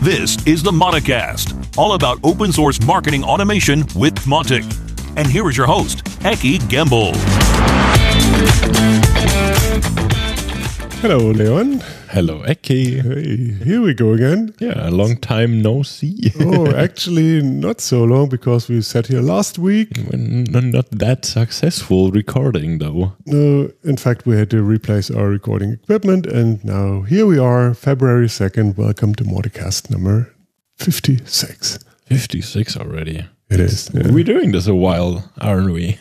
This is the Mauticast, all about open source marketing automation with Mautic. And here is your host, Eki Gembel. Hello, Leon. Hello, Eki. Hey, here we go again. Yeah, a long time no see. Oh, actually, not so long because we sat here last week. Not that successful recording, though. No, in fact, we had to replace our recording equipment, and now here we are, February 2nd. Welcome to Mauticast number 56. 56 already. It is. Yeah. We're doing this a while, aren't we?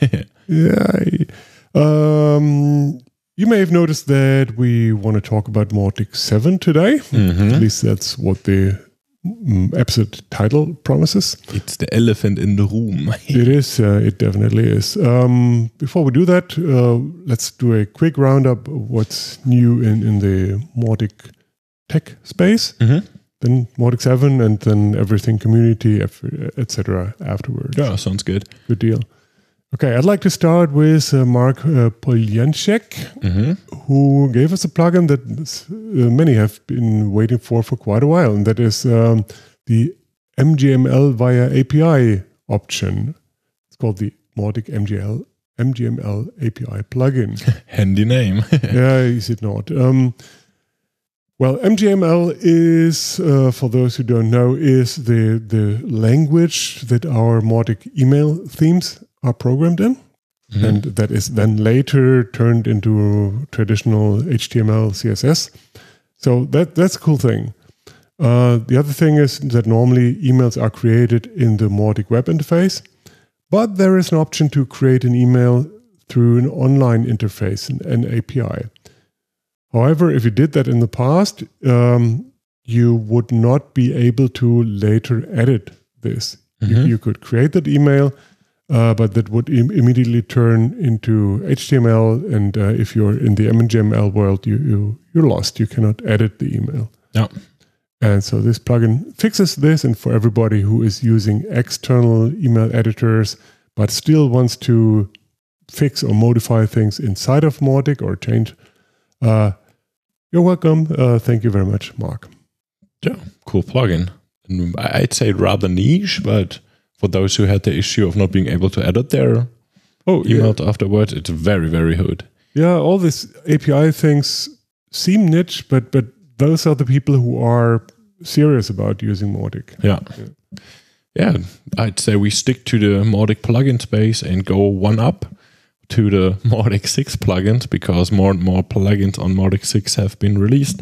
Yeah. You may have noticed that we want to talk about Mautic 7 today. Mm-hmm. At least that's what the episode title promises. It's the elephant in the room. It is. It definitely is. Before we do that, let's do a quick roundup of what's new in the Mautic tech space. Mm-hmm. Then Mautic 7 and then everything community, etc. afterwards. Yeah, sounds good. Good deal. Okay, I'd like to start with Mark Poljanczyk, who gave us a plugin that many have been waiting for quite a while, and that is the MGML via API option. It's called the Mautic MGML API plugin. Handy name. Yeah, is it not? Well, MGML is, for those who don't know, is the language that our Mautic email themes are programmed in. Mm-hmm. And that is then later turned into traditional HTML, CSS. So that's a cool thing. The other thing is that normally emails are created in the Mautic web interface, but there is an option to create an email through an online interface, an API. However, if you did that in the past, you would not be able to later edit this. Mm-hmm. You could create that email, but that would immediately turn into HTML. And if you're in the MGML world, you're lost. You cannot edit the email. Yeah. And so this plugin fixes this. And for everybody who is using external email editors, but still wants to fix or modify things inside of Mautic or change, you're welcome. Thank you very much, Mark. Yeah, cool plugin. And I'd say rather niche, but for those who had the issue of not being able to edit their emails afterwards, it's very, very good. Yeah, all these API things seem niche, but those are the people who are serious about using Mautic. Yeah, I'd say we stick to the Mautic plugin space and go one up to the Mautic 6 plugins, because more and more plugins on Mautic 6 have been released.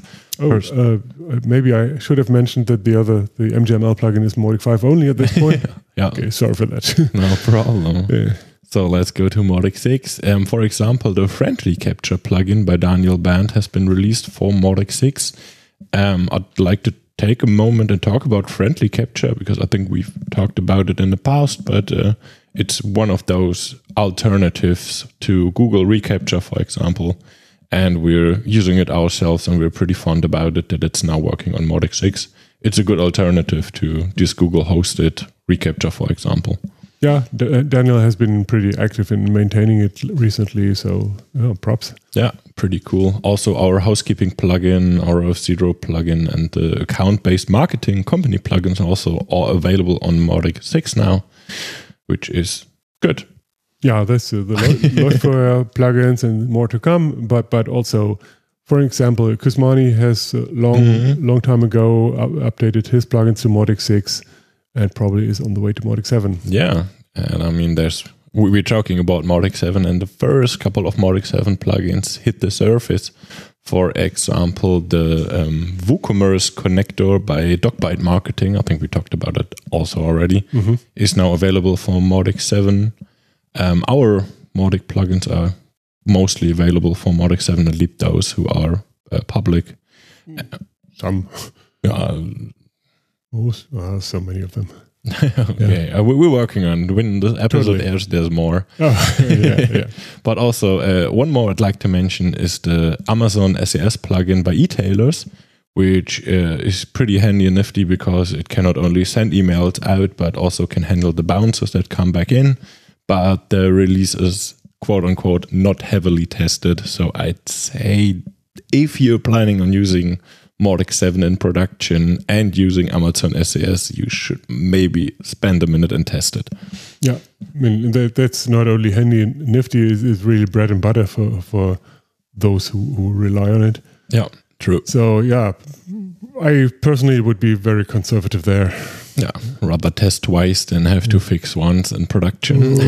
Maybe I should have mentioned that the MGML plugin is Mautic 5 only at this point. Yeah. Okay, sorry for that. No problem. Yeah. So let's go to Mautic 6. For example, the Friendly Capture plugin by Daniel Band has been released for Mautic 6. I'd like to take a moment and talk about Friendly Capture, because I think we've talked about it in the past, but it's one of those alternatives to Google Recapture, for example. And we're using it ourselves, and we're pretty fond about it that it's now working on Mautic 6. It's a good alternative to this Google hosted Recapture, for example. Yeah, Daniel has been pretty active in maintaining it recently, so props. Yeah, pretty cool. Also, our housekeeping plugin, our F0 plugin, and the account-based marketing company plugins are also all available on Mautic 6 now, which is good. Yeah, that's the lot for plugins and more to come. But also, for example, Kusmani has long time ago updated his plugins to Mautic 6 and probably is on the way to Mautic 7. Yeah, and I mean, we're talking about Mautic 7, and the first couple of Mautic 7 plugins hit the surface. For example, the WooCommerce connector by Dogbyte Marketing, I think we talked about it also already, is now available for Mautic 7. Our Mautic plugins are mostly available for Mautic 7, at least those who are public. Some. So many of them. Okay, yeah. We're working on when the episode airs. There's more. Yeah. But also one more I'd like to mention is the Amazon SES plugin by eTailors, which is pretty handy and nifty because it can not only send emails out but also can handle the bounces that come back in. But the release is quote unquote not heavily tested, so I'd say if you're planning on using Mautic 7 in production and using Amazon SAS, you should maybe spend a minute and test it. Yeah, I mean, that's not only handy and nifty, it's really bread and butter for those who rely on it. Yeah, true. So, yeah, I personally would be very conservative there. Yeah, rather test twice than have to fix once in production.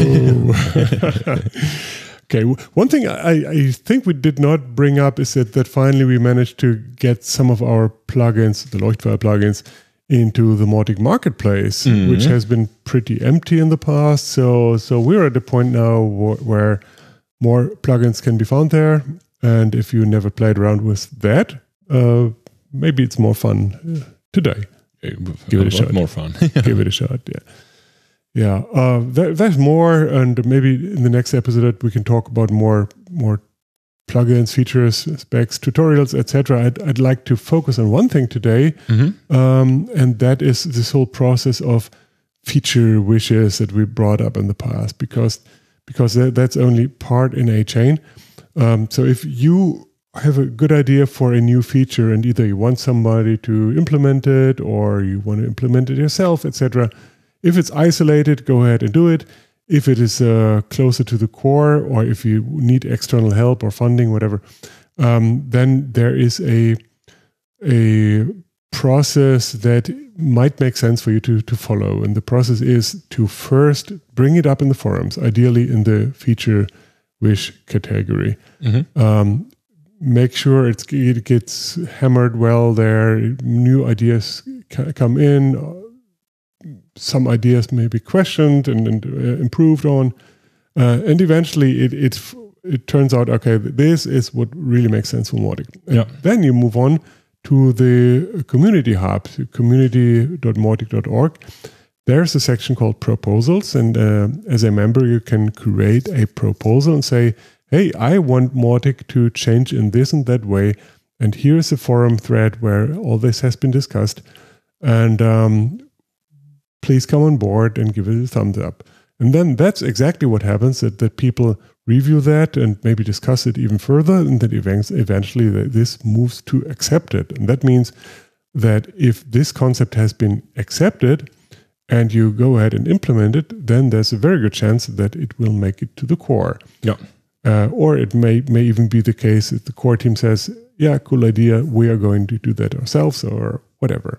Okay, one thing I think we did not bring up is that finally we managed to get some of our plugins, the Leuchtfeuer plugins, into the Mautic marketplace, which has been pretty empty in the past. So we're at the point now where more plugins can be found there. And if you never played around with that, maybe it's more fun today. Give it a shot. More fun. Give it a shot, yeah. Yeah, there's more, and maybe in the next episode we can talk about more plugins, features, specs, tutorials, etc. I'd like to focus on one thing today, and that is this whole process of feature wishes that we brought up in the past, because that's only part in a chain. So if you have a good idea for a new feature and either you want somebody to implement it or you want to implement it yourself, etc., if it's isolated, go ahead and do it. If it is closer to the core, or if you need external help or funding, whatever, then there is a process that might make sense for you to follow. And the process is to first bring it up in the forums, ideally in the feature wish category. Make sure it gets hammered well there. New ideas come in. Some ideas may be questioned and improved on, and eventually it turns out, okay, this is what really makes sense for Mautic. And then you move on to the community hub, community.mautic.org. There's a section called proposals, and as a member you can create a proposal and say, hey, I want Mautic to change in this and that way, and here's a forum thread where all this has been discussed, and please come on board and give it a thumbs up. And then that's exactly what happens, that people review that and maybe discuss it even further, and then eventually this moves to accepted. And that means that if this concept has been accepted and you go ahead and implement it, then there's a very good chance that it will make it to the core. Yeah. Or it may even be the case that the core team says, yeah, cool idea, we are going to do that ourselves or whatever.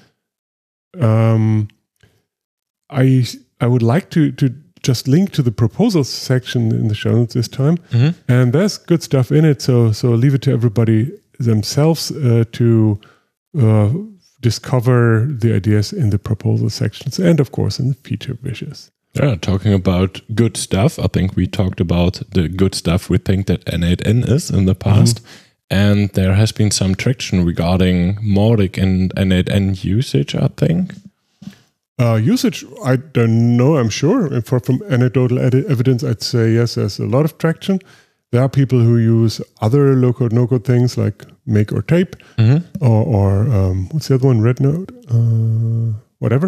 I would like to just link to the proposals section in the show notes this time, and there's good stuff in it. So leave it to everybody themselves to discover the ideas in the proposal sections, and of course in the feature wishes. Yeah, talking about good stuff, I think we talked about the good stuff we think that N8N is in the past, and there has been some traction regarding Mautic and N8N usage, I think. Usage, I don't know, I'm sure. And from anecdotal evidence, I'd say yes, there's a lot of traction. There are people who use other low-code, no-code things like Make or Tape, or what's the other one, Rednote, whatever.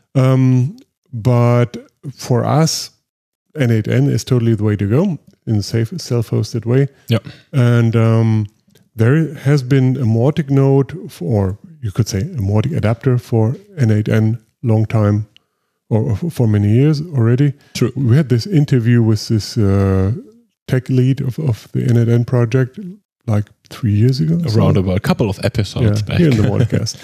But for us, N8N is totally the way to go in a safe, self-hosted way. Yeah. And there has been a Mautic node, or you could say a Mautic adapter for N8N long time, or for many years already. True. We had this interview with this tech lead of the N8N project like 3 years ago. Around about a couple of episodes back. Here in the podcast.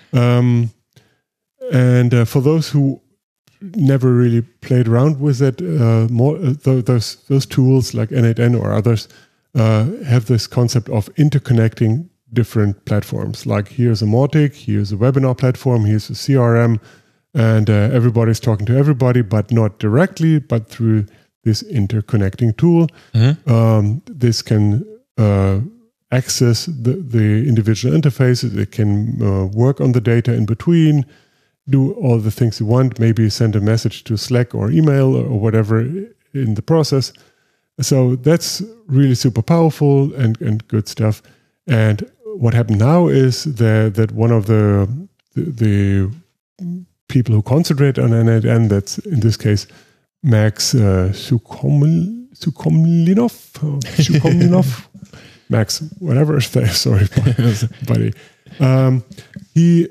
And for those who never really played around with it, those tools like N8N or others have this concept of interconnecting different platforms. Like here's a Mautic, here's a webinar platform, here's a CRM, and everybody's talking to everybody, but not directly, but through this interconnecting tool. This can access the individual interfaces. It can work on the data in between, do all the things you want, maybe send a message to Slack or email or whatever in the process. So that's really super powerful and good stuff. And what happened now is that one of the people who concentrate on N8N, that's in this case Max Sukhomlinov, Max, whatever. Sorry, buddy. He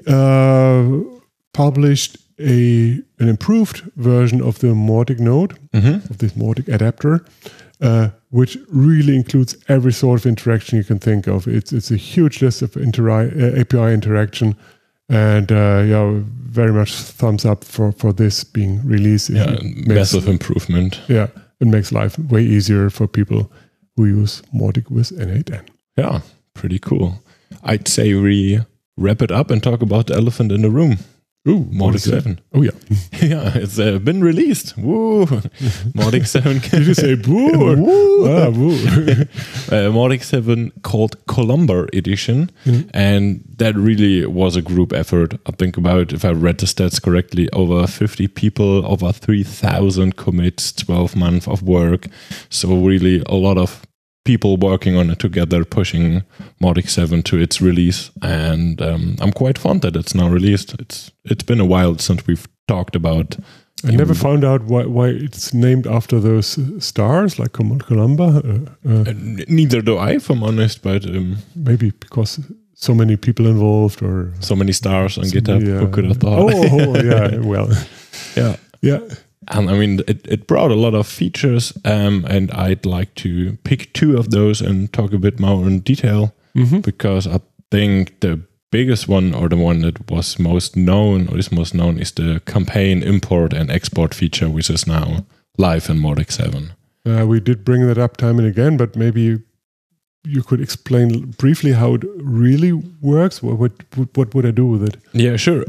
published an improved version of the Mautic node, of this Mautic adapter, which really includes every sort of interaction you can think of. It's a huge list of API interaction, and very much thumbs up for this being released. Massive improvement. Yeah, it makes life way easier for people who use Mautic with N8N. Yeah, pretty cool. I'd say we wrap it up and talk about the elephant in the room. Ooh, Mautic 7. Oh, yeah. Yeah, it's been released. Woo! Mautic 7. Did you say boo? Woo! Woo. Mautic 7 called Columbar Edition. And that really was a group effort. I think about, if I read the stats correctly, over 50 people, over 3,000 commits, 12 months of work. So really a lot of people working on it together, pushing Mautic 7 to its release, and I'm quite fond that it's now released. It's been a while since we've talked about. I never found out why it's named after those stars, like Columba. Neither do I, if I'm honest, but maybe because so many people involved, or so many stars on GitHub. Who could have thought? Oh, yeah. Well, yeah. And I mean, it brought a lot of features, and I'd like to pick two of those and talk a bit more in detail, because I think the biggest one, or the one that was most known, or is most known, is the campaign import and export feature, which is now live in Mautic 7. We did bring that up time and again, but maybe you could explain briefly how it really works. What would I do with it? Yeah, sure.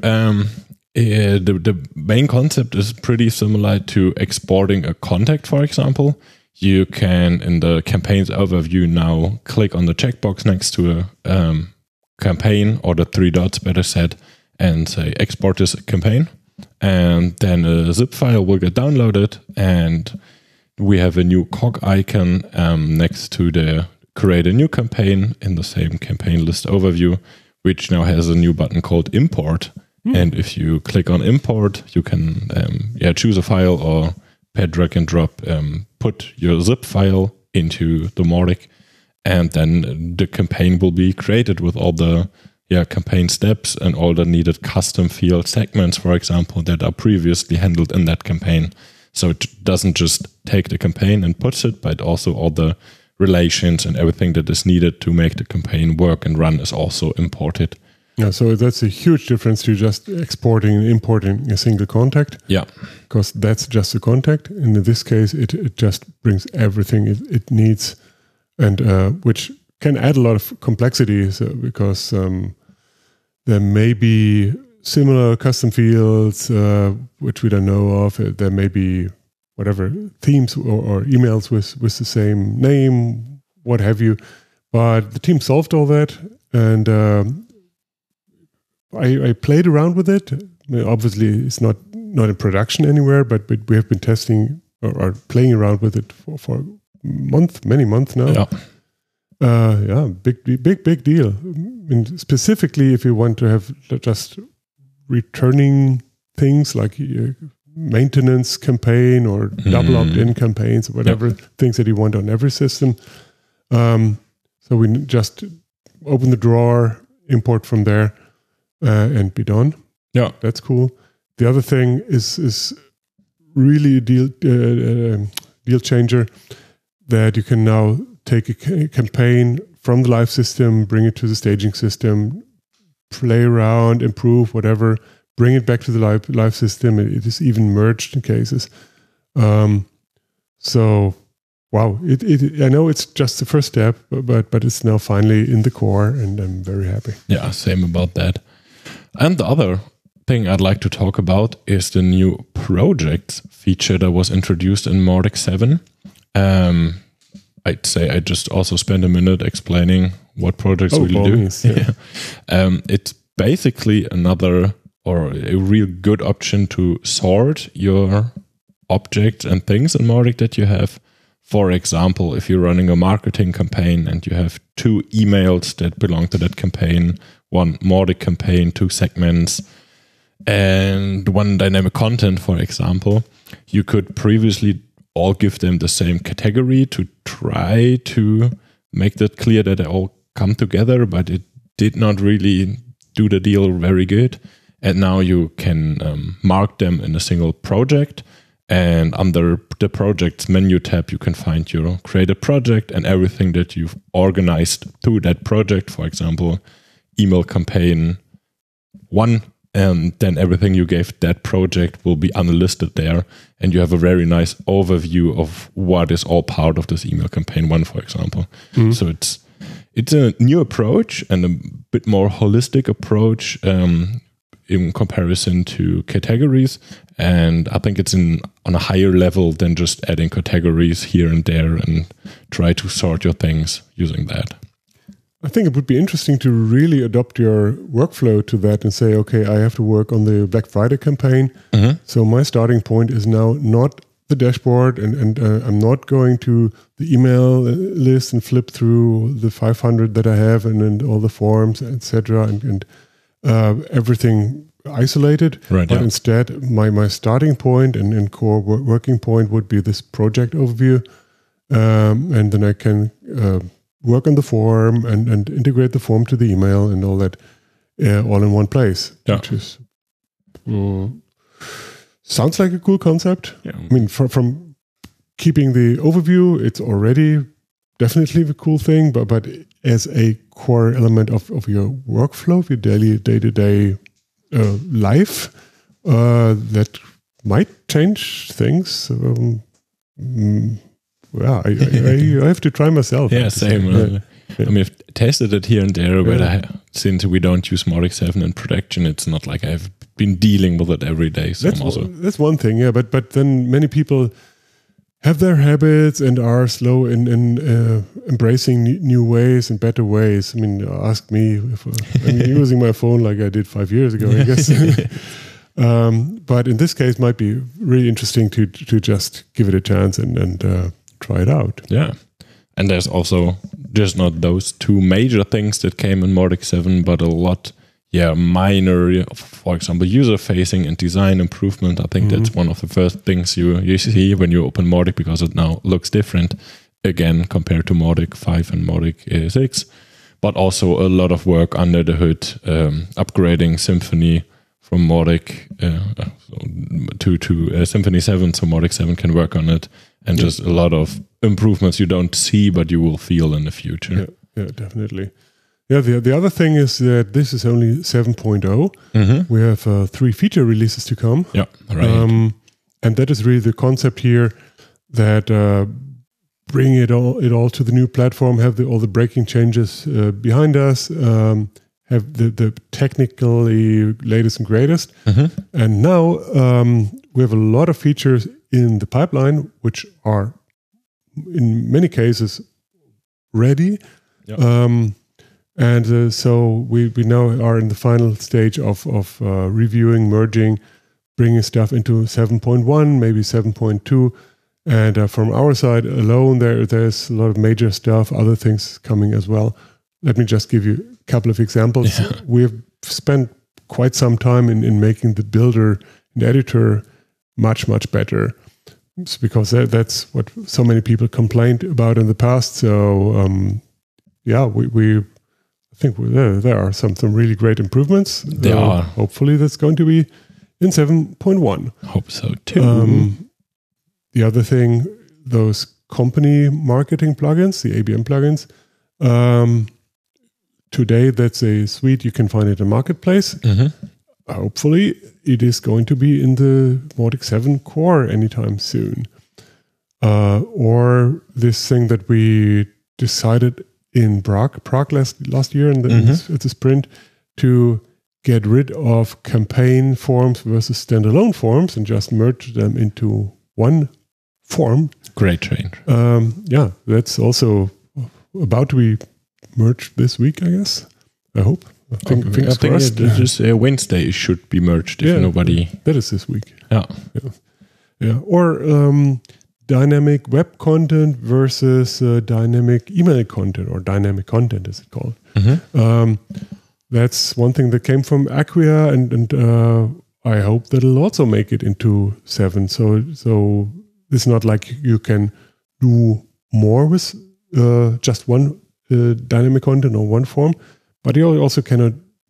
The main concept is pretty similar to exporting a contact, for example. You can, in the campaigns overview now, click on the checkbox next to a campaign, or the three dots, better said, and say export this campaign. And then a zip file will get downloaded, and we have a new cog icon next to the create a new campaign in the same campaign list overview, which now has a new button called import. And if you click on import, you can choose a file, or drag and drop, put your zip file into the Mautic, and then the campaign will be created with all the campaign steps and all the needed custom field segments, for example, that are previously handled in that campaign. So it doesn't just take the campaign and puts it, but also all the relations and everything that is needed to make the campaign work and run is also imported. Yeah, so that's a huge difference to just exporting and importing a single contact. Yeah. Because that's just a contact. And in this case, it just brings everything it needs, and which can add a lot of complexity, because there may be similar custom fields, which we don't know of. There may be whatever themes or emails with the same name, what have you. But the team solved all that, and I played around with it. I mean, obviously, it's not in production anywhere, but we have been testing or playing around with it for many months now. Yeah. Big deal. I mean, specifically, if you want to have just returning things like maintenance campaign or double opt-in campaigns or whatever things that you want on every system. So we just open the drawer, import from there, and be done. Yeah, that's cool. The other thing is really a deal changer, that you can now take a campaign from the live system, bring it to the staging system, play around, improve, whatever, bring it back to the live system. It is even merged in cases. So, wow! I know it's just the first step, but it's now finally in the core, and I'm very happy. Yeah, same about that. And the other thing I'd like to talk about is the new projects feature that was introduced in Mautic 7. I'd say I just also spend a minute explaining what projects really do. It's basically another, or a real good option to sort your objects and things in Mautic that you have. For example, if you're running a marketing campaign and you have 2 emails that belong to that campaign, 1 Mautic campaign, 2 segments, and 1 dynamic content, for example, you could previously all give them the same category to try to make that clear that they all come together, but it did not really do the deal very good. And now you can mark them in a single project. And under the projects menu tab, you can find your created project and everything that you've organized to that project. For example, email campaign 1, and then everything you gave that project will be unlisted there. And you have a very nice overview of what is all part of this email campaign 1, for example. Mm-hmm. So it's a new approach and a bit more holistic approach in comparison to categories. And I think it's on a higher level than just adding categories here and there and try to sort your things using that. I think it would be interesting to really adopt your workflow to that and say, okay, I have to work on the Black Friday campaign. Mm-hmm. So my starting point is now not the dashboard and I'm not going to the email list and flip through the 500 that I have and all the forms, etc. and everything isolated, right, but instead my starting point and core working point would be this project overview, and then I can work on the form and integrate the form to the email and all that all in one place, which is sounds like a cool concept. Yeah. I mean, from keeping the overview, it's already definitely a cool thing, but as a core element of your workflow, of your daily day-to-day life, that might change things. I have to try myself. Yeah, same. Yeah. I mean, I've tested it here and there, but since we don't use Mautic 7 in production, it's not like I've been dealing with it every day. So that's one thing, yeah. But then many people have their habits and are slow in embracing new ways and better ways. I mean, ask me if I'm using my phone like I did 5 years ago, I guess. But in this case, might be really interesting to just give it a chance and try it out. Yeah. And there's also just not those two major things that came in Mautic 7, but a lot, minor, for example, user-facing and design improvement. I think that's one of the first things you see when you open Mautic, because it now looks different, again, compared to Mautic 5 and Mautic 6. But also a lot of work under the hood, upgrading Symfony from Mautic to Symfony 7, so Mautic 7 can work on it. And just a lot of improvements you don't see, but you will feel in the future. Yeah, definitely. Yeah, the other thing is that this is only 7.0. Mm-hmm. We have 3 feature releases to come. Yeah, right. And that is really the concept here, that bring it all to the new platform, have all the breaking changes behind us, have the technically latest and greatest. Mm-hmm. And now we have a lot of features in the pipeline, which are in many cases ready. Yeah. So we now are in the final stage of reviewing, merging, bringing stuff into 7.1, maybe 7.2. And from our side alone, there's a lot of major stuff, other things coming as well. Let me just give you a couple of examples. Yeah. We have spent quite some time in making the builder and editor much, much better. It's because that's what so many people complained about in the past. So, we I think there are some really great improvements. There are. Hopefully that's going to be in 7.1. Hope so too. The other thing, those company marketing plugins, the ABM plugins, today that's a suite, you can find it in Marketplace. Mm-hmm. Hopefully it is going to be in the Mautic 7 core anytime soon. Or this thing that we decided in Prague last year at the sprint, to get rid of campaign forms versus standalone forms and just merge them into one form. Great change. That's also about to be merged this week, I guess. I hope. I think just Wednesday should be merged if nobody... That is this week. Yeah. Or dynamic web content versus dynamic email content, or dynamic content as it's called. Mm-hmm. That's one thing that came from Acquia, and I hope that it'll also make it into 7. So it's not like you can do more with just one dynamic content or one form, but you also cannot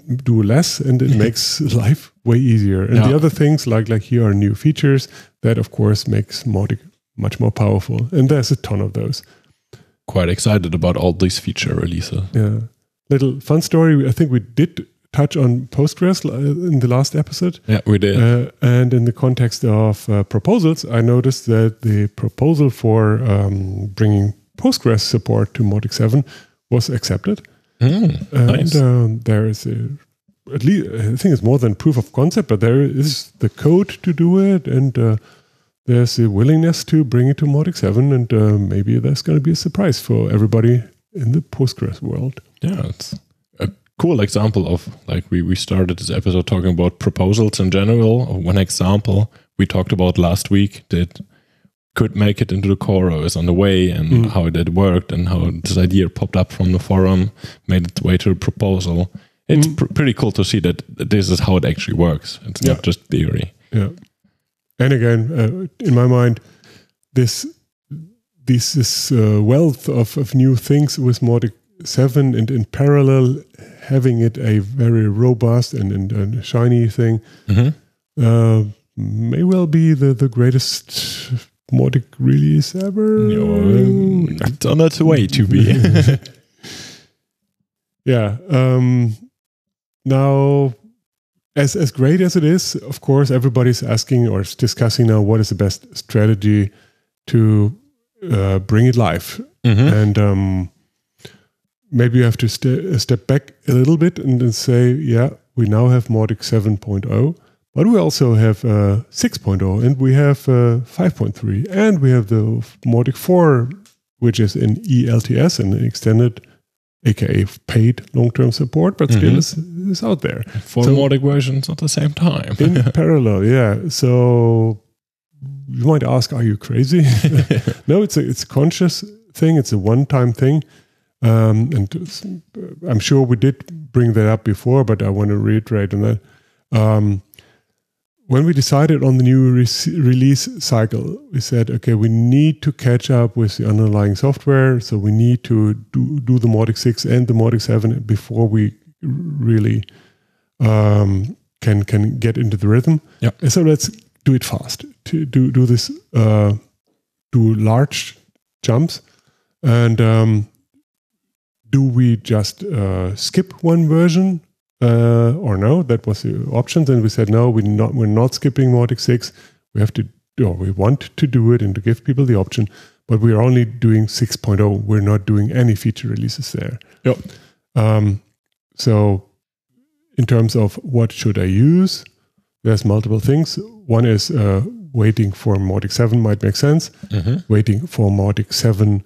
do less, and it makes life way easier. And the other things, like here are new features that, of course, makes Mautic much more powerful. And there's a ton of those. Quite excited about all these feature releases. Yeah. Little fun story. I think we did touch on Postgres in the last episode. Yeah, we did. And in the context of proposals, I noticed that the proposal for bringing Postgres support to Mautic 7 was accepted. Nice. And there is at least, I think it's more than proof of concept, but there is the code to do it, and there's a willingness to bring it to Mautic 7, and maybe there's going to be a surprise for everybody in the Postgres world. Yeah, it's a cool example of, like, we started this episode talking about proposals in general. One example we talked about last week that could make it into the core or is on the way, and how that worked, and how this idea popped up from the forum, made its way to the proposal. It's pretty cool to see that this is how it actually works. It's not just theory. Yeah. And again, in my mind, this is wealth of new things with Mautic 7, and in parallel, having it a very robust and shiny thing may well be the greatest Mautic release ever. It's on its way to be. Yeah. Now, as great as it is, of course, everybody's asking or discussing now what is the best strategy to bring it live. And maybe you have to step back a little bit and say, yeah, we now have Mautic 7.0, but we also have 6.0, and we have 5.3, and we have the Mautic 4, which is in ELTS, and extended, aka paid long-term support, but still is out there. 4 Mautic versions at the same time. In parallel, yeah. So you might ask, are you crazy? No, it's a conscious thing. It's a one-time thing. And I'm sure we did bring that up before, but I want to reiterate on that. When we decided on the new release cycle, we said, okay, we need to catch up with the underlying software. So we need to do the Mautic 6 and the Mautic 7 before we really can get into the rhythm. Yeah. So let's do it fast. To do this, do large jumps, and do we just skip one version? Or no, that was the options, and we said no, we're not skipping Mautic 6. We have to, or we want to do it and to give people the option, but we are only doing 6.0. We're not doing any feature releases there. Yep. So, in terms of what should I use, there's multiple things. One is waiting for Mautic 7 might make sense. Waiting for Mautic 7.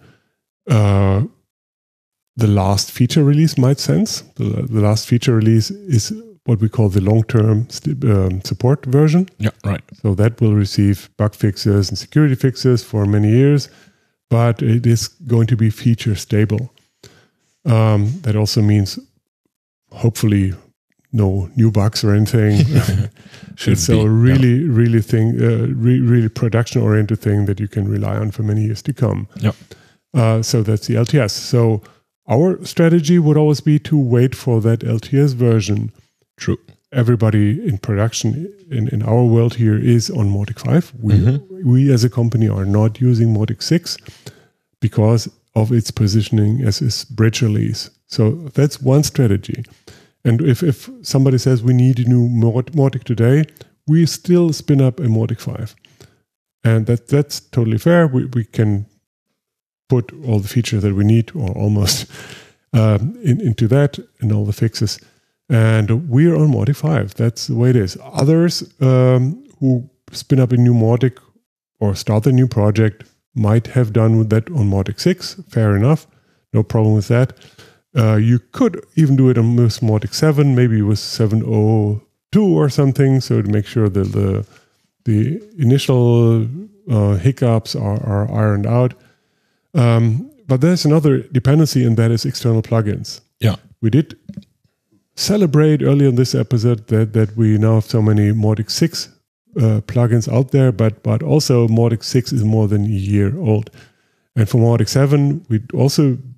The last feature release might sense. The last feature release is what we call the long-term support version. Yeah, right. So that will receive bug fixes and security fixes for many years, but it is going to be feature stable. That also means hopefully no new bugs or anything. It's a really really production-oriented thing that you can rely on for many years to come. Yeah. So that's the LTS. So our strategy would always be to wait for that LTS version. True. Everybody in production in our world here is on Mautic 5. We as a company are not using Mautic 6 because of its positioning as a bridge release. So that's one strategy. And if somebody says we need a new Mautic today, we still spin up a Mautic 5. And that's totally fair. We can put all the features that we need, or almost, into that, and all the fixes. And we're on Mautic 5. That's the way it is. Others who spin up a new Mautic or start a new project might have done that on Mautic 6. Fair enough. No problem with that. You could even do it on Mautic 7, maybe with 7.02 or something, so to make sure that the initial hiccups are ironed out. But there's another dependency, and that is external plugins. Yeah. We did celebrate earlier in this episode that we now have so many Mautic 6 plugins out there, but also Mautic 6 is more than a year old. And for Mautic 7, we also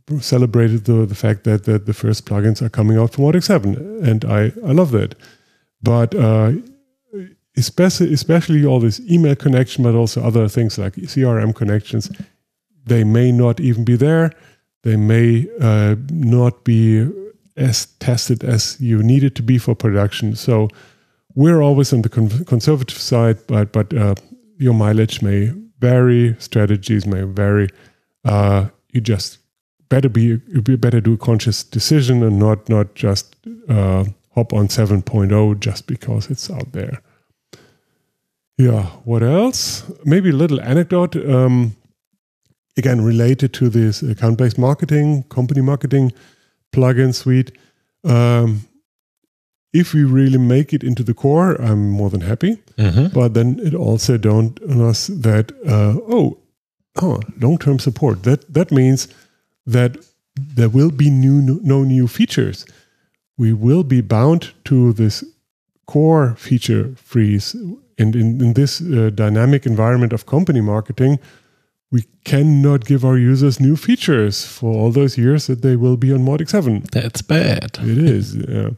celebrated the fact that the first plugins are coming out for Mautic 7, and I love that. But especially all this email connection, but also other things like CRM connections, they may not even be there. They may not be as tested as you need it to be for production. So we're always on the conservative side, but your mileage may vary, strategies may vary. You just better do a conscious decision and not just hop on 7.0 just because it's out there. Yeah, what else? Maybe a little anecdote. Again, related to this account-based marketing, company marketing plugin suite. If we really make it into the core, I'm more than happy. Mm-hmm. But then it also dawned on us that, long-term support. That means that there will be no new features. We will be bound to this core feature freeze. And in this dynamic environment of company marketing, we cannot give our users new features for all those years that they will be on Mautic 7. That's bad. It is, yeah.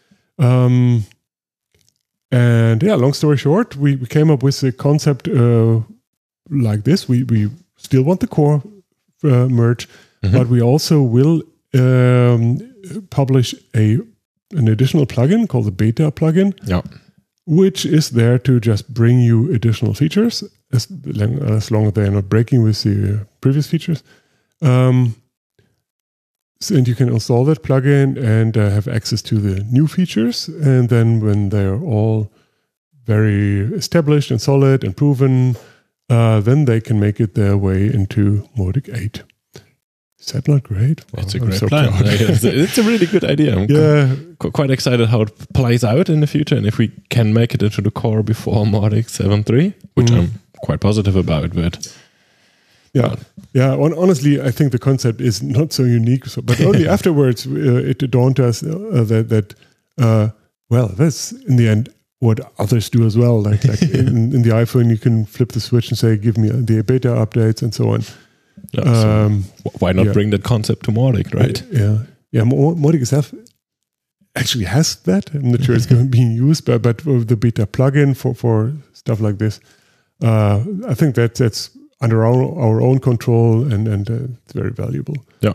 And yeah, long story short, we came up with a concept like this. We still want the core merge, mm-hmm. but we also will publish an additional plugin called the beta plugin, which is there to just bring you additional features as long as they are not breaking with the previous features. And you can install that plugin and have access to the new features. And then when they're all very established and solid and proven, then they can make it their way into Mautic 8. Is that not great? Wow, it's a great plan. It's a really good idea. I'm quite excited how it plays out in the future, and if we can make it into the core before Mautic 7.3, which I'm quite positive about. But honestly, I think the concept is not so unique. But only afterwards it dawned us that that's in the end what others do as well. Like in the iPhone, you can flip the switch and say, "Give me the beta updates," and so on. So why not bring that concept to Mautic, right? Mautic itself actually has that. I'm not sure it's going to be used, but the beta plugin for stuff like this, I think that's under our own control, and it's very valuable. Yeah.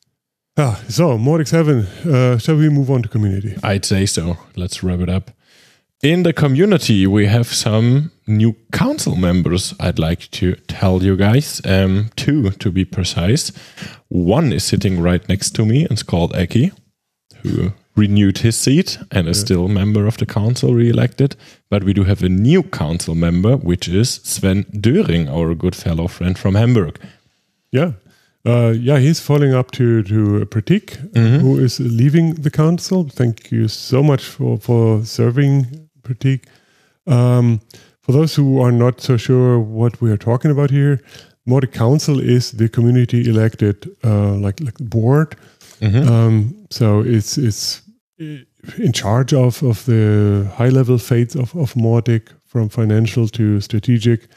So Mautic 7, shall we move on to community? I'd say so. Let's wrap it up. In the community, we have some new council members I'd like to tell you guys. 2 to be precise. One is sitting right next to me, and it's called Eki, who renewed his seat and is still a member of the council, re-elected. But we do have a new council member, which is Sven Döring, our good fellow friend from Hamburg. Yeah. He's following up to Pratik, who is leaving the council. Thank you so much for serving, Pratik. For those who are not so sure what we are talking about here, Mautic Council is the community elected like board. Mm-hmm. So it's in charge of the high level fates of Mautic, from financial to strategic.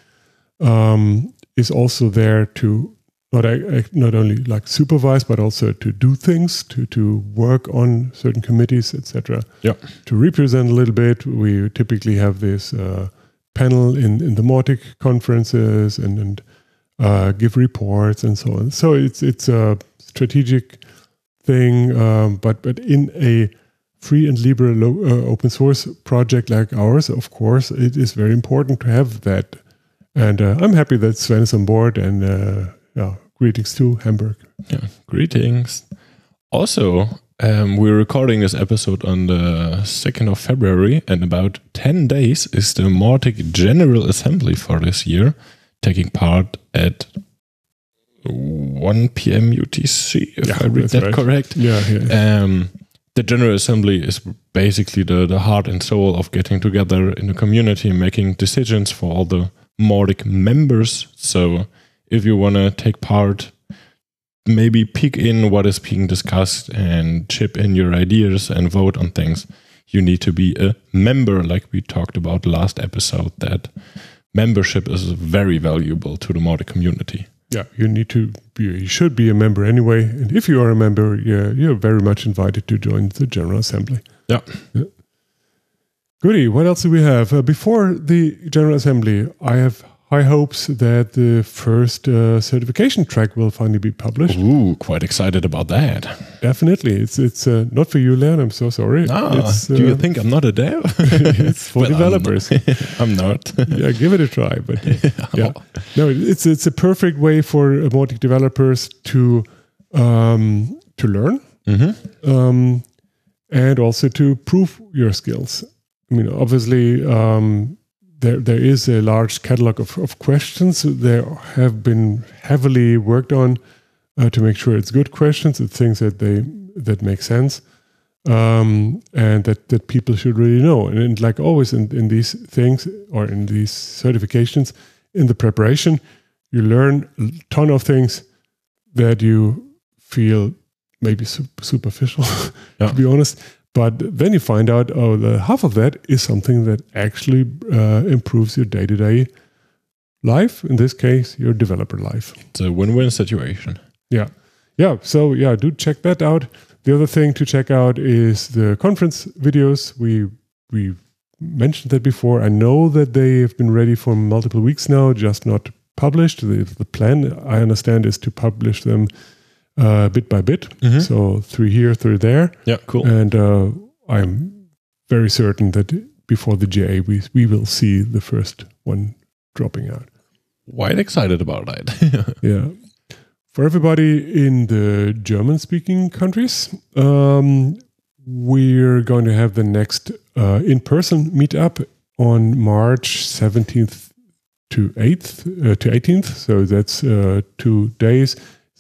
Is also there to not only like supervise, but also to do things, to work on certain committees, etc. Yeah. To represent a little bit, we typically have this panel in the Mautic conferences and give reports and so on. So it's a strategic thing, but in a free and liberal open source project like ours, of course, it is very important to have that. And I'm happy that Sven is on board, and greetings to Hamburg. Yeah, greetings. Also, we're recording this episode on the 2nd of February, and about 10 days is the Mautic General Assembly for this year, taking part at 1 p.m. UTC, if I read that right. Correct. Yeah. The General Assembly is basically the heart and soul of getting together in a community and making decisions for all the Mautic members. So if you want to take part, maybe peek in what is being discussed and chip in your ideas and vote on things, you need to be a member, like we talked about last episode, that membership is very valuable to the Mautic community. Yeah, you should be a member anyway. And if you are a member, you're very much invited to join the General Assembly. Yeah. Goody, what else do we have? Before the General Assembly, I have high hopes that the first certification track will finally be published. Ooh, quite excited about that. Definitely. It's not for you, Leon. I'm so sorry. Do you think I'm not a dev? It's for developers. I'm not. Yeah, give it a try. But yeah, no, it's a perfect way for Mautic developers to learn and also to prove your skills. I mean, obviously, there is a large catalog of questions. They have been heavily worked on to make sure it's good questions, it's things that make sense, and that people should really know. And like always in these things or in these certifications, in the preparation, you learn a ton of things that you feel maybe superficial, to be honest. But then you find out, half of that is something that actually improves your day-to-day life. In this case, your developer life. It's a win-win situation. Yeah. So do check that out. The other thing to check out is the conference videos. We mentioned that before. I know that they have been ready for multiple weeks now, just not published. The plan, I understand, is to publish them bit by bit. So 3 here, 3 there. Yeah, cool. And I'm very certain that before the GA, we will see the first one dropping out. Quite excited about that. Yeah. For everybody in the German-speaking countries, we're going to have the next in-person meetup on March 17th to 18th. So that's 2 days.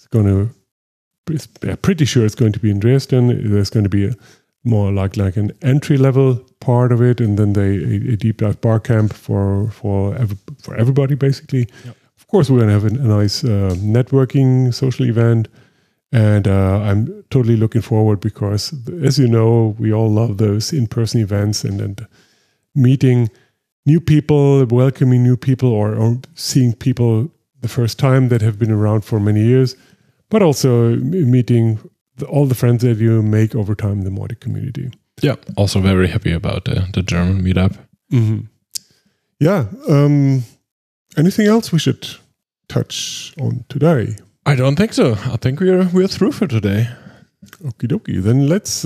Pretty sure it's going to be in Dresden. There's going to be more like an entry-level part of it, and then a deep dive bar camp for everybody, basically. Yep. Of course, we're going to have a nice networking social event, and I'm totally looking forward because, as you know, we all love those in-person events and meeting new people, welcoming new people, or seeing people the first time that have been around for many years, but also meeting all the friends that you make over time in the Mautic community. Yeah, also very happy about the German meetup. Mm-hmm. Yeah. Anything else we should touch on today? I don't think so. I think we're through for today. Okie dokie. Then let's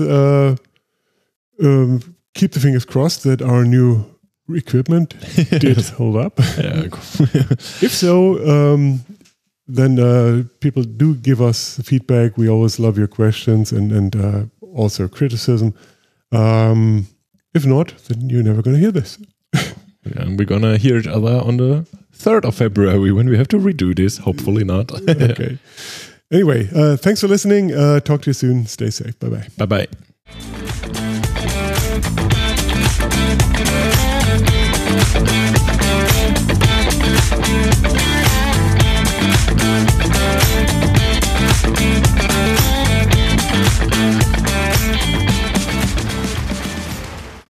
keep the fingers crossed that our new equipment did hold up. Yeah. If so, then people do give us feedback. We always love your questions and also criticism. If not, then you're never going to hear this. And we're going to hear each other on the 3rd of February when we have to redo this. Hopefully not. Okay. Anyway, thanks for listening. Talk to you soon. Stay safe. Bye-bye. Bye-bye.